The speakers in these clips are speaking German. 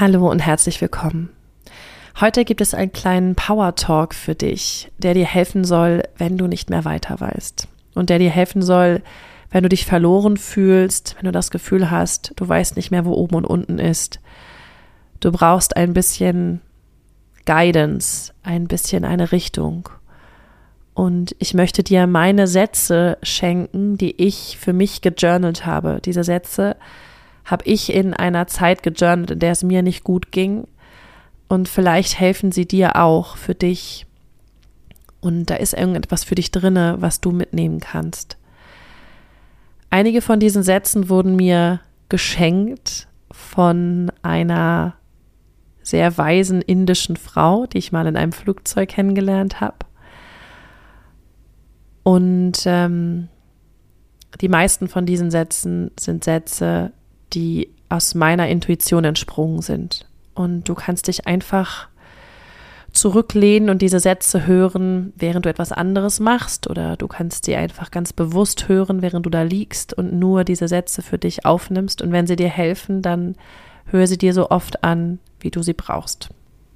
Hallo und herzlich willkommen. Heute gibt es einen kleinen Power-Talk für dich, der dir helfen soll, wenn du nicht mehr weiter weißt. Und der dir helfen soll, wenn du dich verloren fühlst, wenn du das Gefühl hast, du weißt nicht mehr, wo oben und unten ist. Du brauchst ein bisschen Guidance, ein bisschen eine Richtung. Und ich möchte dir meine Sätze schenken, die ich für mich gejournalt habe. Diese Sätze habe ich in einer Zeit gejournalt, in der es mir nicht gut ging. Und vielleicht helfen sie dir auch, für dich. Und da ist irgendetwas für dich drinne, was du mitnehmen kannst. Einige von diesen Sätzen wurden mir geschenkt von einer sehr weisen indischen Frau, die ich mal in einem Flugzeug kennengelernt habe. Und die meisten von diesen Sätzen sind Sätze, die aus meiner Intuition entsprungen sind. Und du kannst dich einfach zurücklehnen und diese Sätze hören, während du etwas anderes machst, oder du kannst sie einfach ganz bewusst hören, während du da liegst und nur diese Sätze für dich aufnimmst. Und wenn sie dir helfen, dann hör sie dir so oft an, wie du sie brauchst.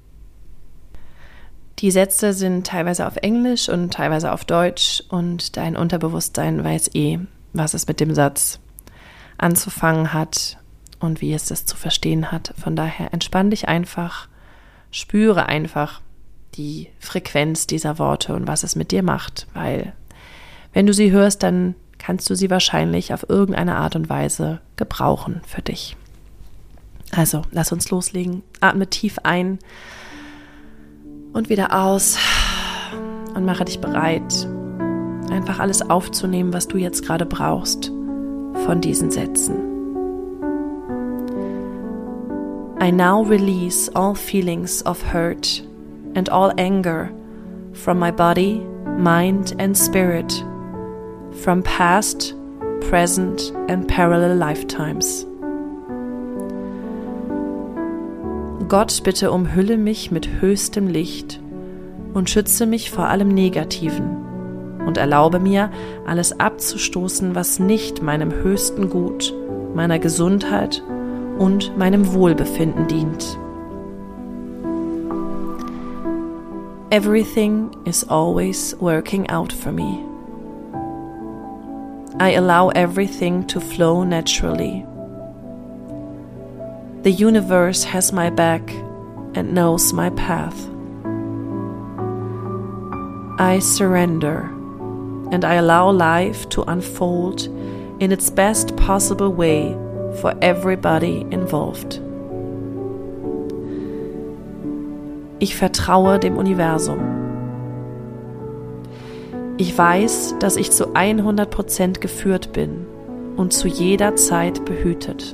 Die Sätze sind teilweise auf Englisch und teilweise auf Deutsch und dein Unterbewusstsein weiß was es mit dem Satz anzufangen hat und wie es das zu verstehen hat. Von daher entspann dich einfach, spüre einfach die Frequenz dieser Worte und was es mit dir macht, weil wenn du sie hörst, dann kannst du sie wahrscheinlich auf irgendeine Art und Weise gebrauchen für dich. Also, lass uns loslegen. Atme tief ein und wieder aus und mache dich bereit, einfach alles aufzunehmen, was du jetzt gerade brauchst von diesen Sätzen. I now release all feelings of hurt and all anger from my body, mind and spirit, from past, present and parallel lifetimes. Gott, bitte umhülle mich mit höchstem Licht und schütze mich vor allem Negativen und erlaube mir, alles abzustoßen, was nicht meinem höchsten Gut, meiner Gesundheit und meinem Wohlbefinden dient. Everything is always working out for me. I allow everything to flow naturally. The universe has my back and knows my path. I surrender and I allow life to unfold in its best possible way for everybody involved. Ich vertraue dem Universum. Ich weiß, dass ich zu 100% geführt bin und zu jeder Zeit behütet.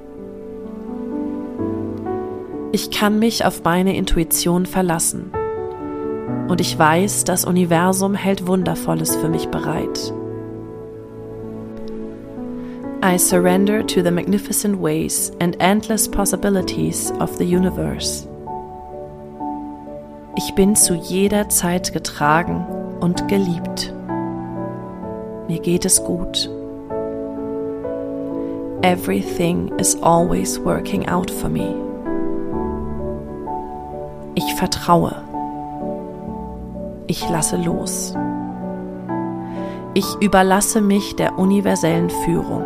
Ich kann mich auf meine Intuition verlassen und ich weiß, das Universum hält Wundervolles für mich bereit. I surrender to the magnificent ways and endless possibilities of the universe. Ich bin zu jeder Zeit getragen und geliebt. Mir geht es gut. Everything is always working out for me. Ich vertraue. Ich lasse los. Ich überlasse mich der universellen Führung.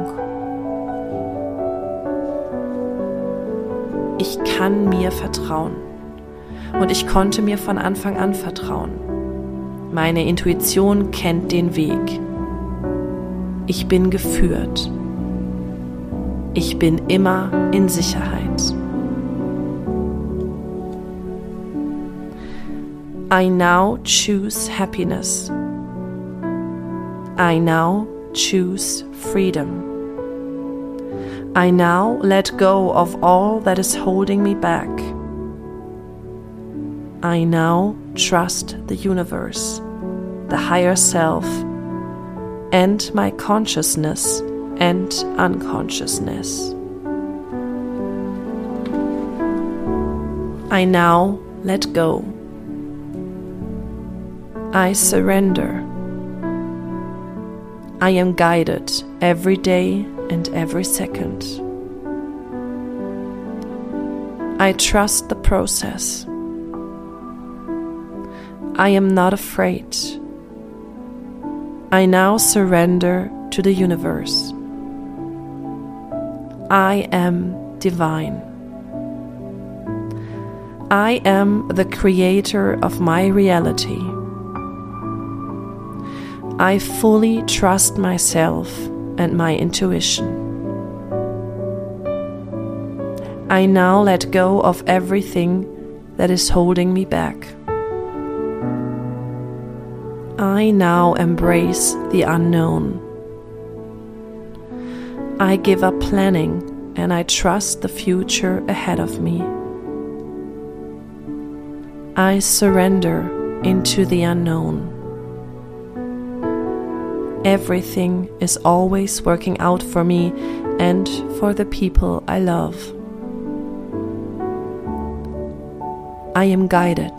Ich kann mir vertrauen. Und ich konnte mir von Anfang an vertrauen. Meine Intuition kennt den Weg. Ich bin geführt. Ich bin immer in Sicherheit. I now choose happiness. I now choose freedom. I now let go of all that is holding me back. I now trust the universe, the higher self, and my consciousness and unconsciousness. I now let go. I surrender. I am guided every day and every second. I trust the process. I am not afraid. I now surrender to the universe. I am divine. I am the creator of my reality. I fully trust myself and my intuition. I now let go of everything that is holding me back. I now embrace the unknown. I give up planning and I trust the future ahead of me. I surrender into the unknown. Everything is always working out for me and for the people I love. I am guided.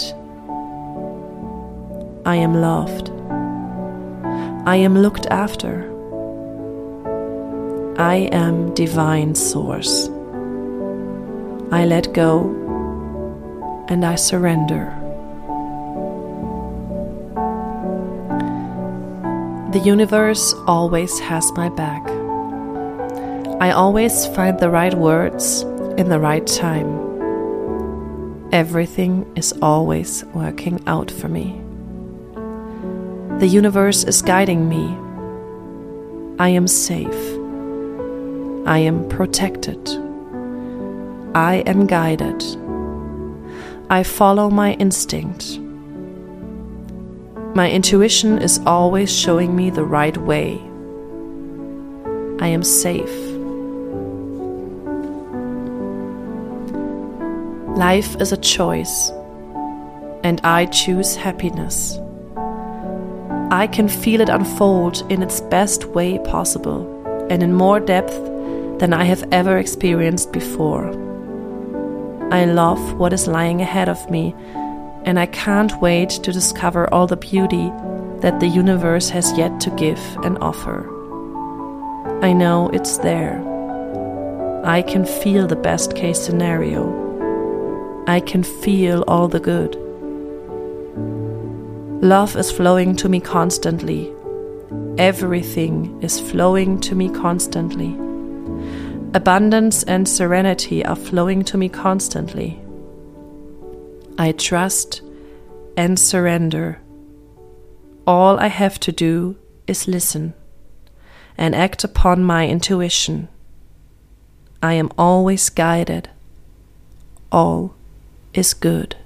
I am loved. I am looked after. I am divine source. I let go and I surrender. The universe always has my back. I always find the right words in the right time. Everything is always working out for me. The universe is guiding me. I am safe. I am protected. I am guided. I follow my instinct. My intuition is always showing me the right way. I am safe. Life is a choice, and I choose happiness. I can feel it unfold in its best way possible and in more depth than I have ever experienced before. I love what is lying ahead of me, and I can't wait to discover all the beauty that the universe has yet to give and offer. I know it's there. I can feel the best case scenario. I can feel all the good. Love is flowing to me constantly. Everything is flowing to me constantly. Abundance and serenity are flowing to me constantly. I trust and surrender. All I have to do is listen and act upon my intuition. I am always guided. All is good.